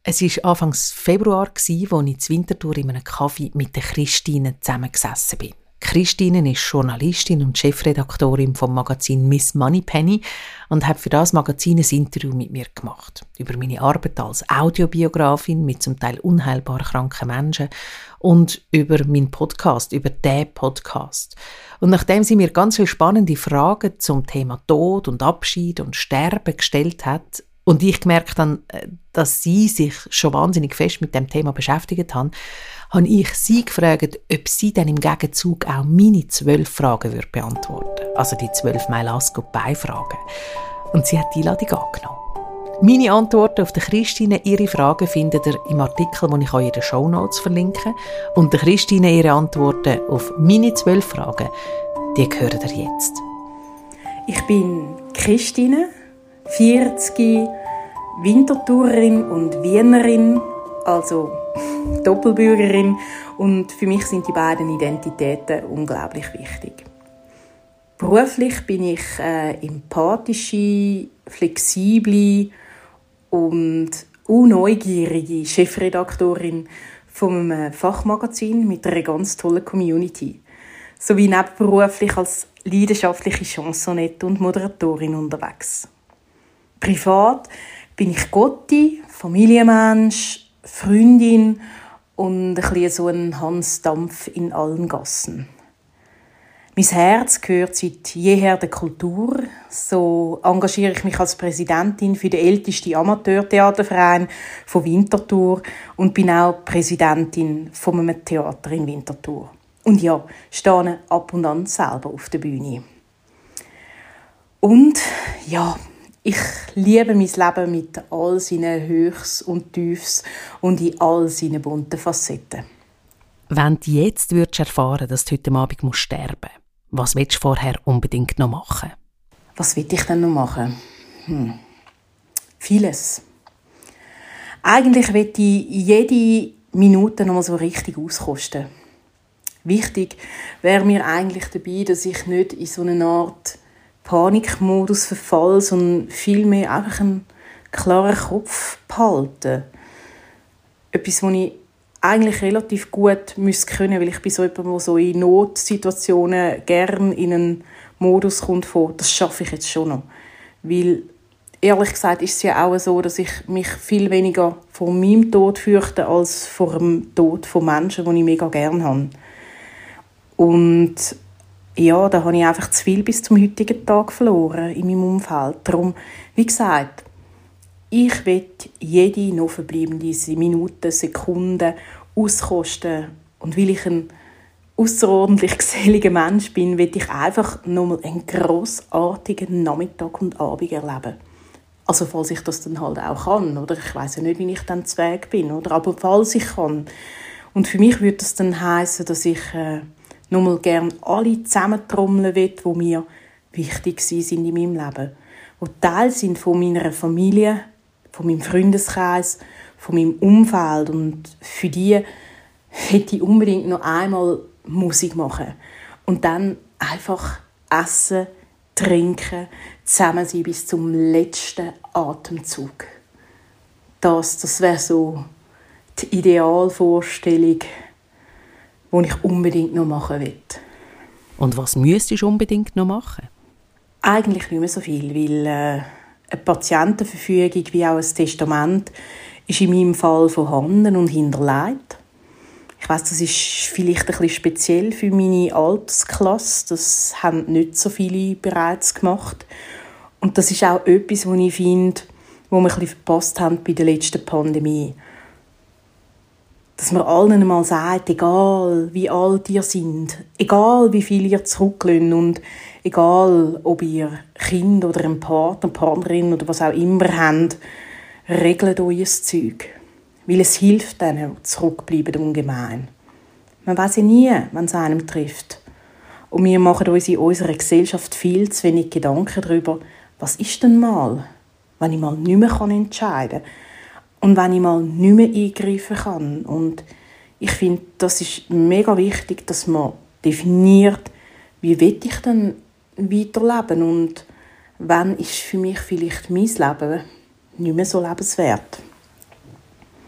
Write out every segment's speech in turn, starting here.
Es war Anfang Februar, als ich in Winterthur in einem Café mit der Christine zusammengesessen bin. Christine ist Journalistin und Chefredaktorin vom Magazin Miss Moneypenny und hat für das Magazin ein Interview mit mir gemacht. Über meine Arbeit als Audiobiografin mit zum Teil unheilbar kranken Menschen und über meinen Podcast, über den Podcast. Und nachdem sie mir ganz viele spannende Fragen zum Thema Tod und Abschied und Sterben gestellt hat, und ich gemerkt habe, dass sie sich schon wahnsinnig fest mit dem Thema beschäftigt haben, habe ich sie gefragt, ob sie dann im Gegenzug auch meine 12 Fragen beantworten würde. Also die 12 «My Last Goodbye»-Fragen. Und sie hat die Einladung angenommen. Meine Antworten auf die Christine, ihre Fragen findet ihr im Artikel, den ich euch in den Shownotes verlinke. Und die Christine, ihre Antworten auf meine 12 Fragen, die hören ihr jetzt. Ich bin Christine, 40, Winterthurerin und Wienerin, also Doppelbürgerin, und für mich sind die beiden Identitäten unglaublich wichtig. Beruflich bin ich empathische, flexible und neugierige Chefredaktorin von einem Fachmagazin mit einer ganz tollen Community, sowie nebenberuflich als leidenschaftliche Chansonette und Moderatorin unterwegs. Privat bin ich Gotti, Familienmensch, Freundin und ein bisschen so ein Hans Dampf in allen Gassen. Mein Herz gehört seit jeher der Kultur. So engagiere ich mich als Präsidentin für den ältesten Amateurtheaterverein von Winterthur und bin auch Präsidentin von einem Theater in Winterthur. Und ja, stehe ab und an selber auf der Bühne. Und ja, ich liebe mein Leben mit all seinen Höchst und Tiefs und in all seinen bunten Facetten. Wenn du jetzt erfahren würdest, dass du heute Abend sterben musst, was willst du vorher unbedingt noch machen? Was will ich denn noch machen? Vieles. Eigentlich will ich jede Minute noch mal so richtig auskosten. Wichtig wäre mir eigentlich dabei, dass ich nicht in so eine Art Panikmodus verfall, sondern vielmehr einfach einen klaren Kopf behalten. Etwas, was ich eigentlich relativ gut können müsste, weil ich bin so jemand, der so in Notsituationen gerne in einen Modus kommt von, das schaffe ich jetzt schon noch. Weil, ehrlich gesagt, ist es ja auch so, dass ich mich viel weniger vor meinem Tod fürchte, als vor dem Tod von Menschen, die ich mega gerne habe. Und ja, da habe ich einfach zu viel bis zum heutigen Tag verloren in meinem Umfeld. Darum, wie gesagt, ich will jede noch verbleibende Minute, Sekunde auskosten. Und weil ich ein ausserordentlich geselliger Mensch bin, will ich einfach nochmal einen grossartigen Nachmittag und Abend erleben. Also falls ich das dann halt auch kann. Oder ich weiss ja nicht, wie ich dann zu Weg bin. Oder? Aber falls ich kann. Und für mich würde das dann heissen, dass ich nochmal gerne alle zusammentrommeln will, die mir wichtig sind in meinem Leben. Die Teil sind von meiner Familie, von meinem Freundeskreis, von meinem Umfeld. Und für die hätte ich unbedingt noch einmal Musik machen. Und dann einfach essen, trinken, zusammen sein bis zum letzten Atemzug. Das wäre so die Idealvorstellung, die ich unbedingt noch machen will. Und was müsstest du unbedingt noch machen? Eigentlich nicht mehr so viel, weil eine Patientenverfügung wie auch ein Testament ist in meinem Fall vorhanden und hinterlegt. Ich weiss, das ist vielleicht ein bisschen speziell für meine Altersklasse. Das haben nicht so viele bereits gemacht. Und das ist auch etwas, was ich finde, wo wir ein bisschen verpasst haben bei der letzten Pandemie. Dass man allen einmal sagt, egal wie alt ihr seid, egal wie viel ihr zurücklasst und egal ob ihr Kind oder einen Partner, Partnerin oder was auch immer habt, regelt euer Zeug. Weil es hilft denen, die zurückbleiben, ungemein. Man weiss ja nie, wenn es einem trifft. Und wir machen uns in unserer Gesellschaft viel zu wenig Gedanken darüber, was ist denn mal, wenn ich mal nicht mehr entscheiden kann. Und wenn ich mal nicht mehr eingreifen kann. Und ich finde, das ist mega wichtig, dass man definiert, wie will ich denn weiterleben und wann ist für mich vielleicht mein Leben nicht mehr so lebenswert.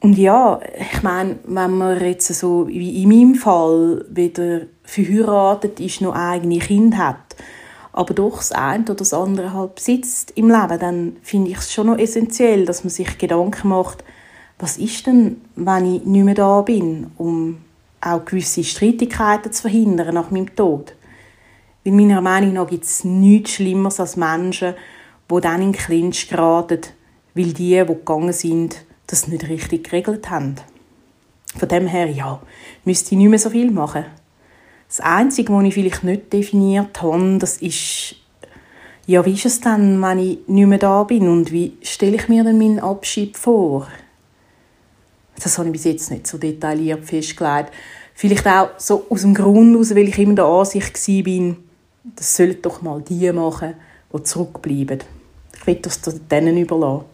Und ja, ich meine, wenn man jetzt so wie in meinem Fall weder verheiratet ist, noch eigene Kinder hat, aber doch das eine oder das andere halt besitzt im Leben, dann finde ich es schon noch essentiell, dass man sich Gedanken macht, was ist denn, wenn ich nicht mehr da bin, um auch gewisse Streitigkeiten zu verhindern nach meinem Tod. Weil meiner Meinung nach gibt es nichts Schlimmeres als Menschen, die dann in den Clinch geraten, weil die gegangen sind, das nicht richtig geregelt haben. Von dem her, ja, müsste ich nicht mehr so viel machen. Das Einzige, was ich vielleicht nicht definiert habe, das ist, ja, wie ist es dann, wenn ich nicht mehr da bin und wie stelle ich mir denn meinen Abschied vor? Das habe ich bis jetzt nicht so detailliert festgelegt. Vielleicht auch so aus dem Grund heraus, weil ich immer der Ansicht war, das sollen doch mal die machen, die zurückbleiben. Ich will das denen überlassen.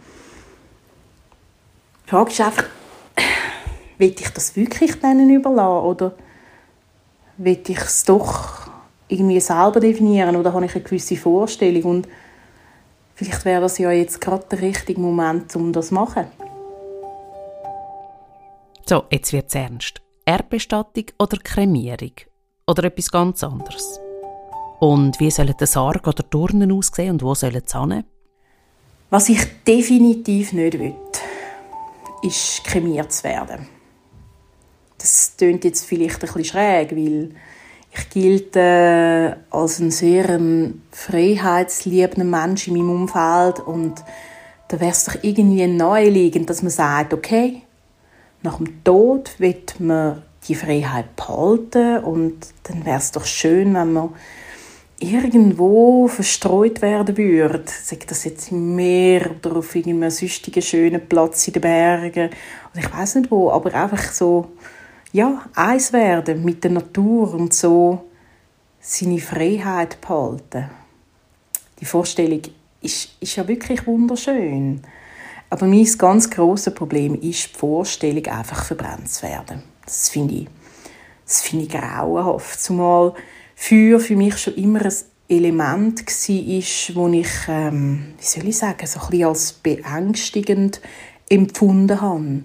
Die Frage ist einfach, will ich das wirklich denen überlassen oder will ich es doch irgendwie selber definieren oder habe ich eine gewisse Vorstellung und vielleicht wäre das ja jetzt gerade der richtige Moment, um das zu machen. So, jetzt wird es ernst. Erdbestattung oder Kremierung? Oder etwas ganz anderes? Und wie sollen der Sarg oder die Urnen aussehen und wo sollen sie hin? Was ich definitiv nicht will, ist kremiert zu werden. Das klingt jetzt vielleicht ein bisschen schräg, weil ich gelte als ein sehr freiheitsliebender Mensch in meinem Umfeld und da wäre es doch irgendwie naheliegend, dass man sagt, okay, nach dem Tod wird man die Freiheit behalten und dann wäre es doch schön, wenn man irgendwo verstreut werden würde. Sei das jetzt im Meer oder auf irgendeinem sonstigen schönen Platz in den Bergen oder ich weiss nicht wo, aber einfach so, ja, eins werden mit der Natur und so seine Freiheit behalten. Die Vorstellung ist ja wirklich wunderschön. Aber mein ganz grosses Problem ist die Vorstellung, einfach verbrannt zu werden. Das finde ich grauenhaft. Zumal Feuer für mich schon immer ein Element war, wo ich, wie soll ich sagen, so ein bisschen als beängstigend empfunden habe.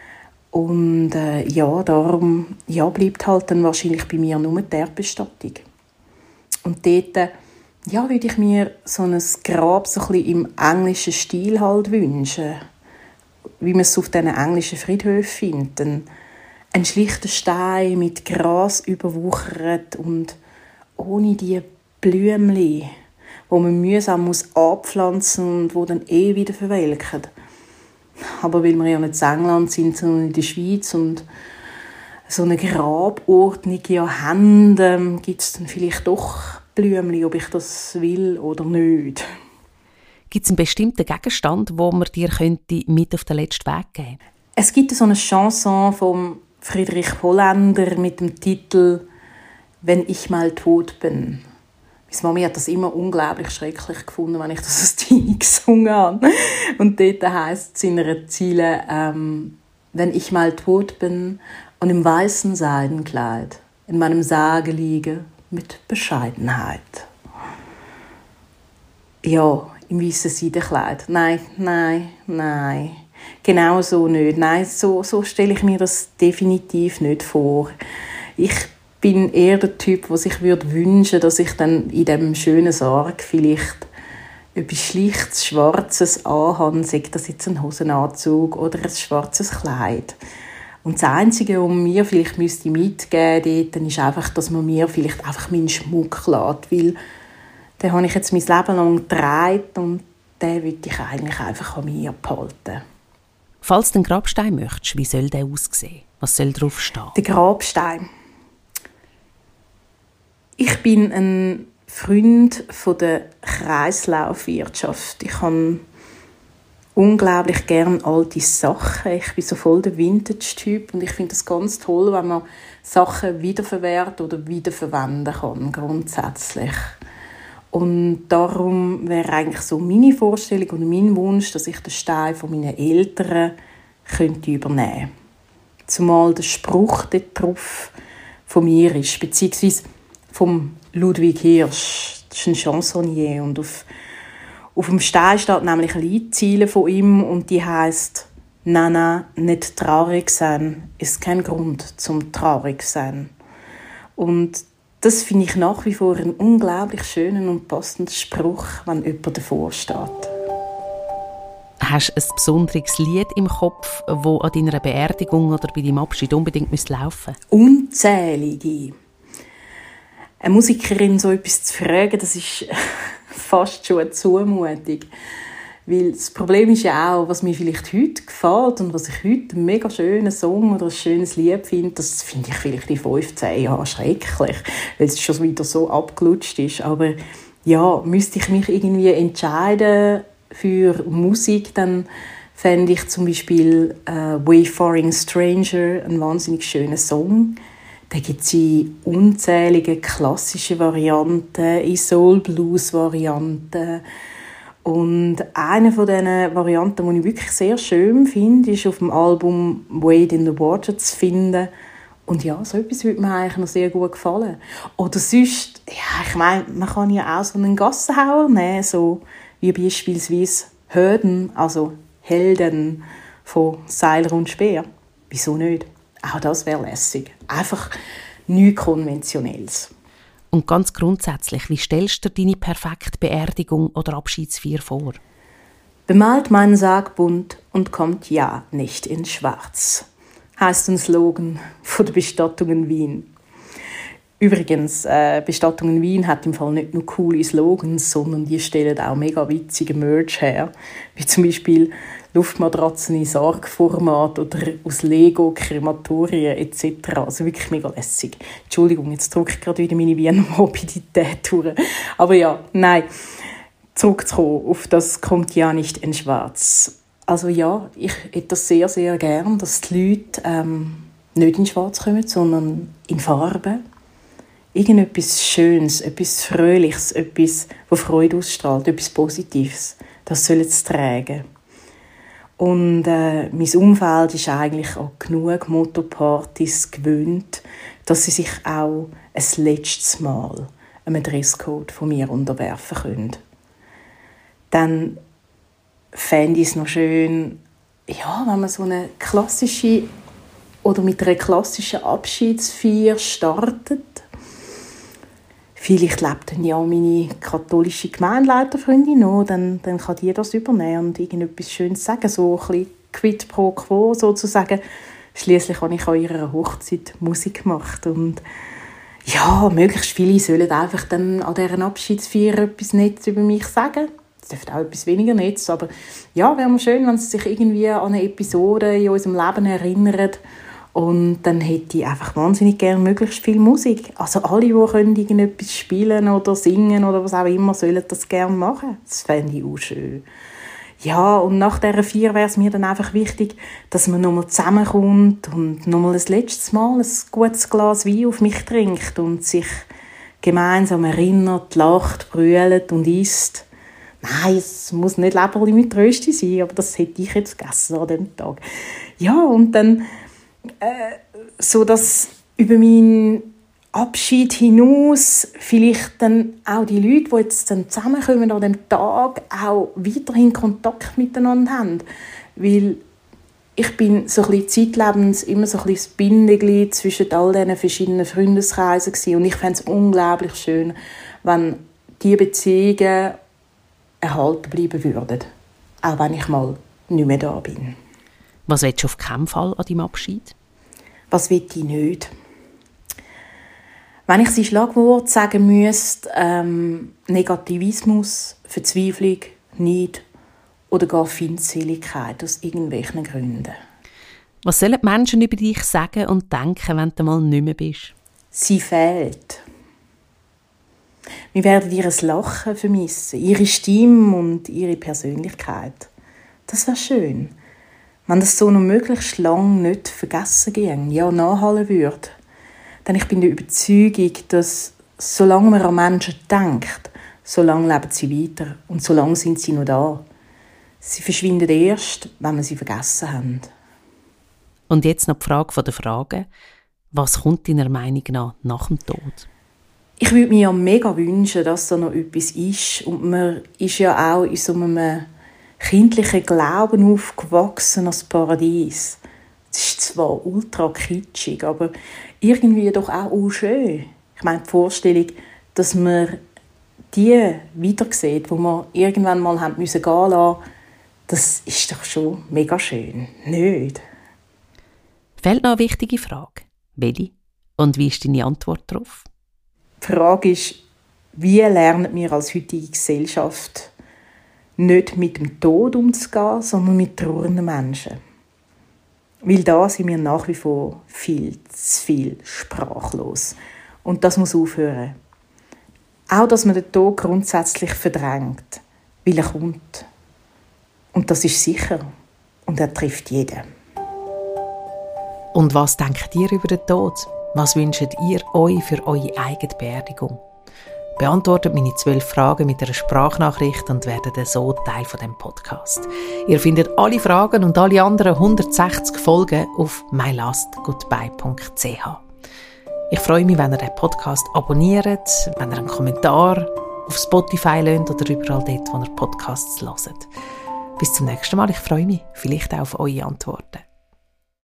Und darum bleibt halt dann wahrscheinlich bei mir nur die Erdbestattung. Und dort würde ich mir so ein Grab so ein bisschen im englischen Stil halt wünschen. Wie man es auf diesen englischen Friedhöfen findet. Ein schlichter Stein mit Gras überwuchert und ohne die Blümchen, wo man mühsam abpflanzen muss und die dann wieder verwelken. Aber weil wir ja nicht in England sind, sondern in der Schweiz und so eine Grabordnung haben, gibt es dann vielleicht doch Blümchen, ob ich das will oder nicht. Gibt es einen bestimmten Gegenstand, wo man dir mit auf den letzten Weg geben könnte? Es gibt so eine Chanson von Friedrich Holländer mit dem Titel «Wenn ich mal tot bin». Meine Mami hat das immer unglaublich schrecklich gefunden, wenn ich das als Teenie gesungen habe. Und dort heisst es in einer Zeile, «Wenn ich mal tot bin und im weißen Seidenkleid in meinem Sarge liege mit Bescheidenheit.» Ja, im weißen Seidenkleid. Nein. Genau so nicht. Nein, so stelle ich mir das definitiv nicht vor. Ich bin eher der Typ, der sich wünschen würde, dass ich dann in diesem schönen Sarg vielleicht etwas Schlichtes, Schwarzes anhabe, sei das jetzt ein Hosenanzug oder ein schwarzes Kleid. Und das Einzige, was mir vielleicht mitgeben müsste, ist einfach, dass man mir vielleicht einfach meinen Schmuck lässt, weil den habe ich jetzt mein Leben lang getragen und den will ich eigentlich einfach an mir behalten. Falls du einen Grabstein möchtest, wie soll der aussehen? Was soll drauf stehen? Der Grabstein. Ich bin ein Freund von der Kreislaufwirtschaft. Ich habe unglaublich gerne alte Sachen. Ich bin so voll der Vintage-Typ und ich finde es ganz toll, wenn man Sachen wiederverwerten oder wiederverwenden kann, grundsätzlich. Und darum wäre eigentlich so meine Vorstellung oder mein Wunsch, dass ich den Stein von meinen Eltern übernehmen könnte. Zumal der Spruch dort drauf von mir ist, beziehungsweise vom Ludwig Hirsch. Das ist ein Chansonnier und auf dem Stein steht nämlich eine Liedzeile von ihm und die heisst «Nana, nicht traurig sein ist kein Grund zum traurig sein». Und das finde ich nach wie vor einen unglaublich schönen und passenden Spruch, wenn jemand davor steht. Hast du ein besonderes Lied im Kopf, das an deiner Beerdigung oder bei deinem Abschied unbedingt laufen müsste? Unzählige. Eine Musikerin so etwas zu fragen, das ist fast schon eine Zumutung. Weil das Problem ist ja auch, was mir vielleicht heute gefällt und was ich heute einen mega schönen Song oder ein schönes Lied finde, das finde ich vielleicht in 15 Jahren schrecklich, weil es schon wieder so abgelutscht ist. Aber ja, müsste ich mich irgendwie entscheiden für Musik, dann fände ich zum Beispiel «Wayfaring Stranger» einen wahnsinnig schönen Song. Da gibt es unzählige klassische Varianten, in Soul-Blues-Varianten. Und eine von diesen Varianten, die ich wirklich sehr schön finde, ist auf dem Album «Wade in the Water» zu finden. Und ja, so etwas würde mir eigentlich noch sehr gut gefallen. Oder sonst, ja, ich meine, man kann ja auch so einen Gassenhauer nehmen, so wie beispielsweise «Hürden», also «Helden» von Seiler und Speer. Wieso nicht? Auch das wäre lässig. Einfach nichts Konventionelles. Und ganz grundsätzlich, wie stellst du dir deine perfekte Beerdigung oder Abschiedsfeier vor? Bemalt meinen Sarg bunt und kommt ja nicht in schwarz, heisst ein Slogan von der Bestattungen Wien. Übrigens, Bestattungen Wien hat im Fall nicht nur coole Slogans, sondern die stellen auch mega witzige Merch her, wie zum Beispiel Luftmatratzen in Sargformat oder aus Lego, Krematorien etc. Also wirklich mega lässig. Entschuldigung, jetzt drücke ich gerade wieder meine Wiener Morbidität durch. Aber ja, nein, zurückzukommen auf das kommt ja nicht in schwarz. Also ja, ich hätte das sehr, sehr gern, dass die Leute nicht in schwarz kommen, sondern in Farbe. Irgendetwas Schönes, etwas Fröhliches, etwas, das Freude ausstrahlt, etwas Positives. Das sollen sie tragen. Und mein Umfeld ist eigentlich auch genug Motto-Partys gewöhnt, dass sie sich auch ein letztes Mal einem Dresscode von mir unterwerfen können. Dann fände ich es noch schön, ja, wenn man so eine klassische oder mit einer klassischen Abschiedsfeier startet. Vielleicht lebt dann ja meine katholische Gemeindeleiterfreundin noch, dann kann die das übernehmen und irgendetwas Schönes sagen, so ein bisschen quid pro quo sozusagen. Schliesslich habe ich an ihrer Hochzeit Musik gemacht und ja, möglichst viele sollen einfach dann an dieser Abschiedsfeier etwas Nettes über mich sagen. Es dürfte auch etwas weniger Nettes, aber ja, wäre mir schön, wenn sie sich irgendwie an eine Episode in unserem Leben erinnern. Und dann hätte ich einfach wahnsinnig gerne möglichst viel Musik. Also alle, die können irgendetwas spielen oder singen oder was auch immer, sollen das gerne machen. Das fände ich auch schön. Ja, und nach dieser Feier wäre es mir dann einfach wichtig, dass man nochmal zusammenkommt und nochmal ein letztes Mal ein gutes Glas Wein auf mich trinkt und sich gemeinsam erinnert, lacht, brüllt und isst. Nein, es muss nicht Leberli mit Rösti sein, aber das hätte ich jetzt gegessen an diesem Tag. Ja, und dann so dass über meinen Abschied hinaus vielleicht dann auch die Leute, die jetzt dann zusammenkommen an diesem Tag, auch weiterhin Kontakt miteinander haben. Weil ich bin so ein bisschen zeitlebens immer so ein bisschen das Bindeglied zwischen all diesen verschiedenen Freundeskreisen gewesen. Und ich fände es unglaublich schön, wenn diese Beziehungen erhalten bleiben würden. Auch wenn ich mal nicht mehr da bin. Was willst du auf keinen Fall an deinem Abschied? Was will ich nicht? Wenn ich ein Schlagwort sagen müsste, Negativismus, Verzweiflung, Neid oder gar Feindseligkeit aus irgendwelchen Gründen. Was sollen die Menschen über dich sagen und denken, wenn du mal nicht mehr bist? Sie fehlt. Wir werden ihr Lachen vermissen, ihre Stimme und ihre Persönlichkeit. Das wäre schön, wenn das so noch möglichst lange nicht vergessen ging, ja nachhallen würde. Denn ich bin der Überzeugung, dass solange man an Menschen denkt, solange leben sie weiter und solange sind sie noch da. Sie verschwinden erst, wenn wir sie vergessen haben. Und jetzt noch die Frage der Fragen. Was kommt deiner Meinung nach dem Tod? Ich würde mir ja mega wünschen, dass da noch etwas ist. Und man ist ja auch in so einem kindlichen Glauben aufgewachsen als Paradies. Es ist zwar ultra kitschig, aber irgendwie doch auch schön. Ich meine, die Vorstellung, dass man die wieder sieht, wo wir irgendwann mal haben müssen gehen lassen, das ist doch schon mega schön, nicht? Fehlt noch eine wichtige Frage. Welche? Und wie ist deine Antwort darauf? Die Frage ist, wie lernen wir als heutige Gesellschaft nicht mit dem Tod umzugehen, sondern mit trauernden Menschen? Weil da sind wir nach wie vor viel zu viel sprachlos. Und das muss aufhören. Auch, dass man den Tod grundsätzlich verdrängt, weil er kommt. Und das ist sicher. Und er trifft jeden. Und was denkt ihr über den Tod? Was wünscht ihr euch für eure eigene Beerdigung? Beantwortet meine 12 Fragen mit einer Sprachnachricht und werdet so Teil von dem Podcast. Ihr findet alle Fragen und alle anderen 160 Folgen auf mylastgoodbye.ch. Ich freue mich, wenn ihr den Podcast abonniert, wenn ihr einen Kommentar auf Spotify lasst oder überall dort, wo ihr Podcasts hört. Bis zum nächsten Mal. Ich freue mich, vielleicht auch auf eure Antworten.